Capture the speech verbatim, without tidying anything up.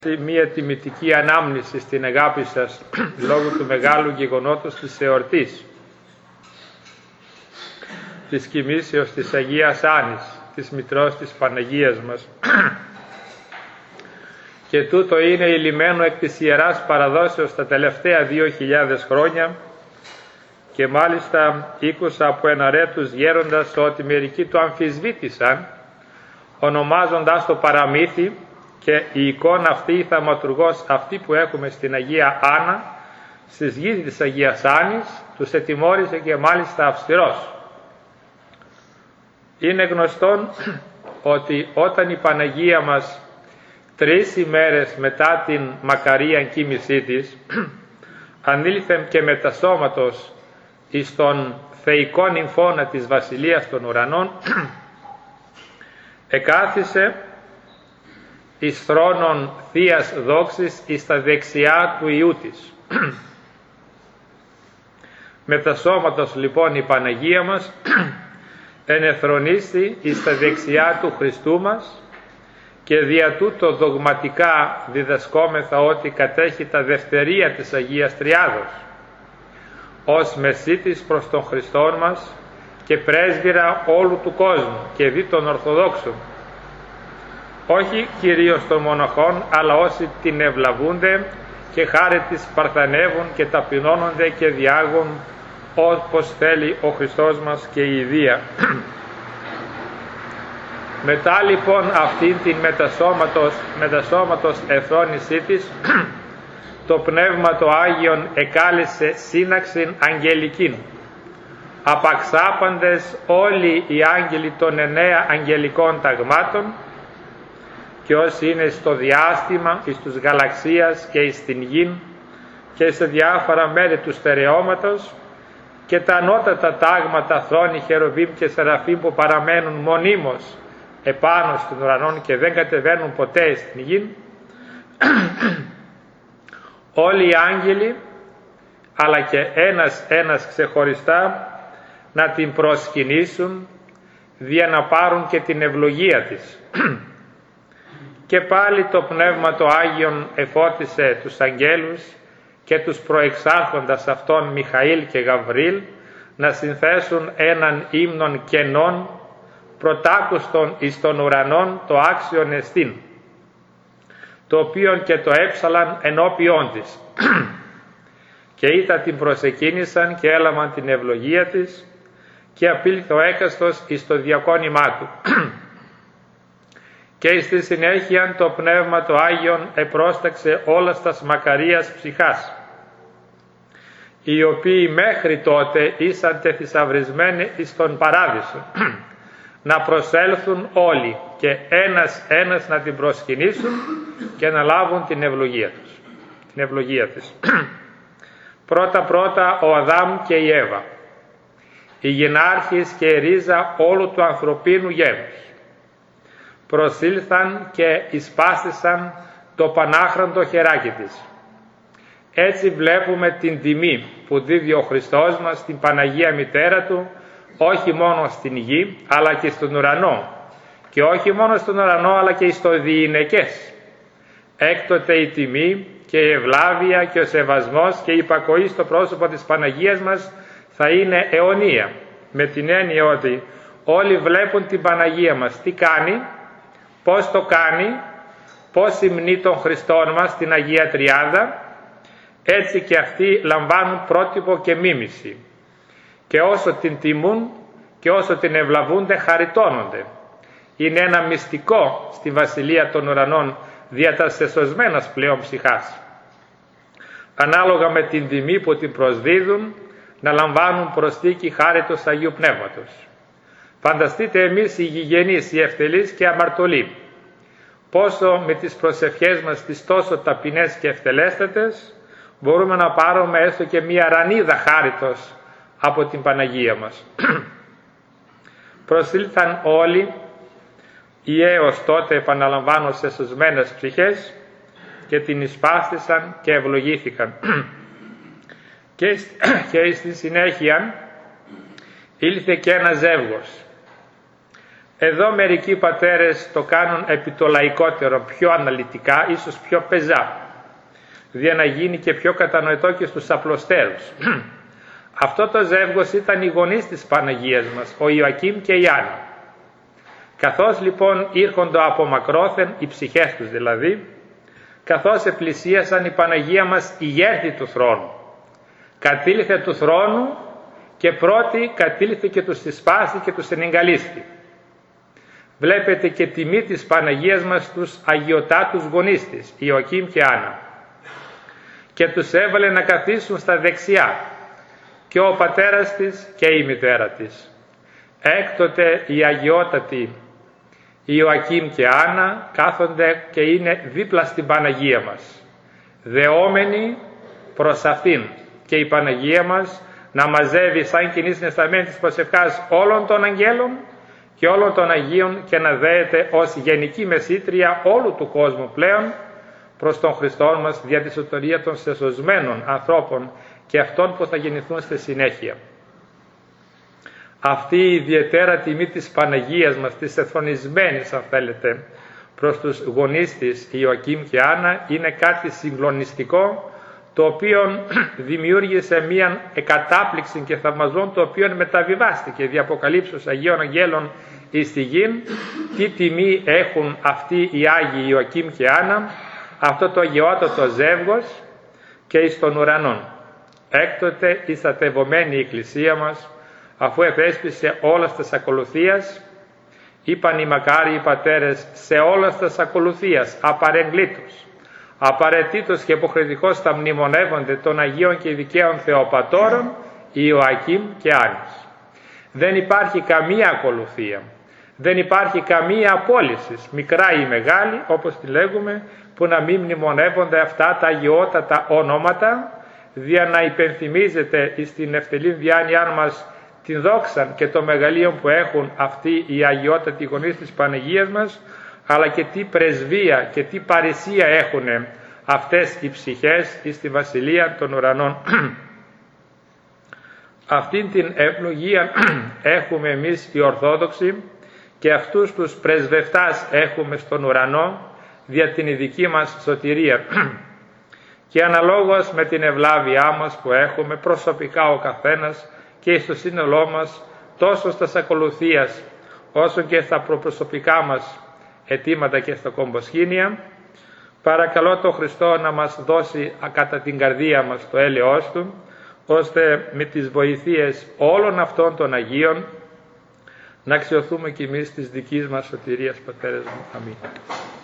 Μία τιμητική ανάμνηση στην αγάπη σας λόγω του μεγάλου γεγονότος της εορτής της κοιμήσεως της Αγίας Άννης, της Μητρός της Παναγίας μας. Και τούτο είναι υλημένο εκ της Ιεράς Παραδόσεως τα τελευταία δύο χιλιάδες χρόνια, και μάλιστα ήκουσα από εναρέτους γέροντας ότι μερικοί το αμφισβήτησαν, ονομάζοντας το παραμύθι, και η εικόνα αυτή, η θαυματουργός αυτή που έχουμε στην Αγία Άννα, στις γης της Αγίας Άννης, τους ετιμώρησε και μάλιστα αυστηρός. Είναι γνωστόν ότι όταν η Παναγία μας τρεις ημέρες μετά την μακαρίαν κοίμησή της ανήλθε και μετασώματος εις τον θεϊκόν νυμφώνα της Βασιλείας των Ουρανών, εκάθισε εις θρόνον Θείας δόξης εις τα δεξιά του Υιού της. Μετασώματος λοιπόν η Παναγία μας ενεθρονίστη εις τα δεξιά του Χριστού μας, και δια τούτο δογματικά διδασκόμεθα ότι κατέχει τα δευτερία της Αγίας Τριάδος ως μεσίτης προς τον Χριστόν μας και πρέσβυρα όλου του κόσμου και δι των Ορθοδόξων, όχι κυρίως των μοναχών, αλλά όσοι την ευλαβούνται και χάρη της παρθανεύουν και ταπεινώνονται και διάγουν όπως θέλει ο Χριστός μας και η Ιδία. Μετά λοιπόν αυτήν την μετασώματος, μετασώματος εφρόνησή της, το Πνεύμα το Άγιον εκάλεσε σύναξην αγγελικήν. Απαξάπαντες όλοι οι άγγελοι των εννέα αγγελικών ταγμάτων, και όσοι είναι στο διάστημα, εις τους γαλαξίας και εις την γην και σε διάφορα μέρη του στερεώματος, και τα ανώτατα τάγματα θρόνοι, χερουβίμ και σεραφείμ που παραμένουν μονίμως επάνω στον ουρανόν και δεν κατεβαίνουν ποτέ στην γην, όλοι οι άγγελοι, αλλά και ένας ένας ξεχωριστά, να την προσκυνήσουν δια να πάρουν και την ευλογία της. Και πάλι το Πνεύμα το Άγιον εφώτισε τους αγγέλους και τους προεξάρχοντας αυτών Μιχαήλ και Γαβρίλ να συνθέσουν έναν ύμνον κενών πρωτάκουστον εις των ουρανών το άξιον εστίν, το οποίον και το έψαλαν ενώπιόν της. Και ήτα την προσεκίνησαν και έλαβαν την ευλογία της, και απήλθε ο έκαστος εις το διακόνημά του. Και στη συνέχεια το Πνεύμα το Άγιον επρόσταξε όλας τας μακαρίας ψυχάς, οι οποίοι μέχρι τότε ήσαν θησαυρισμένοι εις τον παράδεισο, να προσέλθουν όλοι και ένας ένας να την προσκυνήσουν και να λάβουν την ευλογία τους, την ευλογία της. Πρώτα πρώτα ο Αδάμ και η Εύα, οι γενάρχης και η ρίζα όλου του ανθρωπίνου γένους, προσήλθαν και εισπάστησαν το πανάχραντο χεράκι της. Έτσι βλέπουμε την τιμή που δίδει ο Χριστός μας στην Παναγία Μητέρα Του, όχι μόνο στην γη αλλά και στον ουρανό, και όχι μόνο στον ουρανό αλλά και στο διηνεκές. Έκτοτε η τιμή και η ευλάβεια και ο σεβασμός και η υπακοή στο πρόσωπο της Παναγίας μας θα είναι αιωνία, με την έννοια ότι όλοι βλέπουν την Παναγία μας τι κάνει, πώς το κάνει, πώς υμνεί τον Χριστόν μας στην Αγία Τριάδα, έτσι και αυτοί λαμβάνουν πρότυπο και μίμηση, και όσο την τιμούν και όσο την ευλαβούνται χαριτώνονται. Είναι ένα μυστικό στη Βασιλεία των Ουρανών δια τας εσωσμένας πλέον ψυχάς. Ανάλογα με την τιμή που την προσδίδουν, να λαμβάνουν προστίκη χάριτος Αγίου Πνεύματος. Φανταστείτε εμείς οι γηγενείς, οι ευτελείς και αμαρτωλοί, πόσο με τις προσευχές μας τις τόσο ταπεινές και ευτελέστατες μπορούμε να πάρουμε έστω και μία ρανίδα χάριτος από την Παναγία μας. Προσήλθαν όλοι οι έως τότε, επαναλαμβάνω, σε σωσμένες ψυχές και την εισπάστησαν και ευλογήθηκαν. και, και στη συνέχεια ήλθε και ένα ζεύγος. Εδώ μερικοί πατέρες το κάνουν επί το λαϊκότερο, πιο αναλυτικά, ίσως πιο πεζά, για να γίνει και πιο κατανοητό και στους απλοστέρους. Αυτό το ζεύγος ήταν οι γονείς της Παναγίας μας, ο Ιωακήμ και η Άννα. Καθώς λοιπόν ήρχοντο από μακρόθεν, οι ψυχές τους δηλαδή, καθώς επλησίασαν η Παναγία μας ηγέρθη του θρόνου. Κατήλθε του θρόνου και πρώτη κατήλθε και τους θυσπάστη και τους ενεγκαλίστη. Βλέπετε και τιμή της Παναγίας μας στους αγιωτάτους γονείς της, Ιωακήμ και Άννα. Και τους έβαλε να καθίσουν στα δεξιά, και ο πατέρας της και η μητέρα της. Έκτοτε οι αγιότατοι Ιωακήμ και Άννα κάθονται και είναι δίπλα στην Παναγία μας, δεόμενοι προς αυτήν, και η Παναγία μας να μαζεύει σαν κοινή συναισθαμένη της προσευχάς όλων των αγγέλων και όλων των Αγίων και να δέεται ως γενική μεσήτρια όλου του κόσμου πλέον προς τον Χριστό μας δια τη σωτηρία των σεσωσμένων ανθρώπων και αυτών που θα γεννηθούν στη συνέχεια. Αυτή η ιδιαίτερα τιμή της Παναγίας μας, της εθρονισμένης αν θέλετε, προς τους γονείς της Ιωακήμ και Άννα, είναι κάτι συγκλονιστικό, το οποίο δημιούργησε μία εκατάπληξη και θαυμαζόν, το οποίο μεταβιβάστηκε δι' αποκαλύψεως Αγίων Αγγέλων εις τη γην. Τι τιμή έχουν αυτοί οι Άγιοι Ιωακήμ και Άννα, αυτό το αγιότατο ζεύγος, και εις των ουρανών. Έκτοτε η στατευωμένη Εκκλησία μας, αφού εθέσπισε όλας τας ακολουθίας, είπαν οι μακάριοι πατέρες, σε όλας τας ακολουθίας απαρεγκλήτως, απαραίτητος και υποχρεωτικός θα μνημονεύονται των Αγίων και δικαίων Θεοπατώρων Ιωακήμ και Άννης. Δεν υπάρχει καμία ακολουθία, δεν υπάρχει καμία απόλυση, μικρά ή μεγάλη όπως τη λέγουμε, που να μην μνημονεύονται αυτά τα αγιότατα ονόματα, δια να υπενθυμίζεται στην ευτελήν διάνοιά μας την δόξα και το μεγαλείο που έχουν αυτοί οι αγιότατοι γονείς της Παναγίας μας, αλλά και τι πρεσβεία και τι παρησία έχουν αυτές οι ψυχές εις τη Βασιλεία των Ουρανών. Αυτήν την ευλογία έχουμε εμείς οι Ορθόδοξοι, και αυτούς τους πρεσβευτάς έχουμε στον ουρανό δια την ειδική μας σωτηρία. Και αναλόγως με την ευλάβειά μας που έχουμε προσωπικά ο καθένας και στο σύνολό μας, τόσο στα ακολουθίας όσο και στα προπροσωπικά μας αιτήματα και στα κομποσχήνια, παρακαλώ τον Χριστό να μας δώσει κατά την καρδία μας το έλεος Του, ώστε με τις βοηθείες όλων αυτών των Αγίων να αξιωθούμε κι εμείς της δικής μας σωτηρίας, πατέρες μου. Αμήν.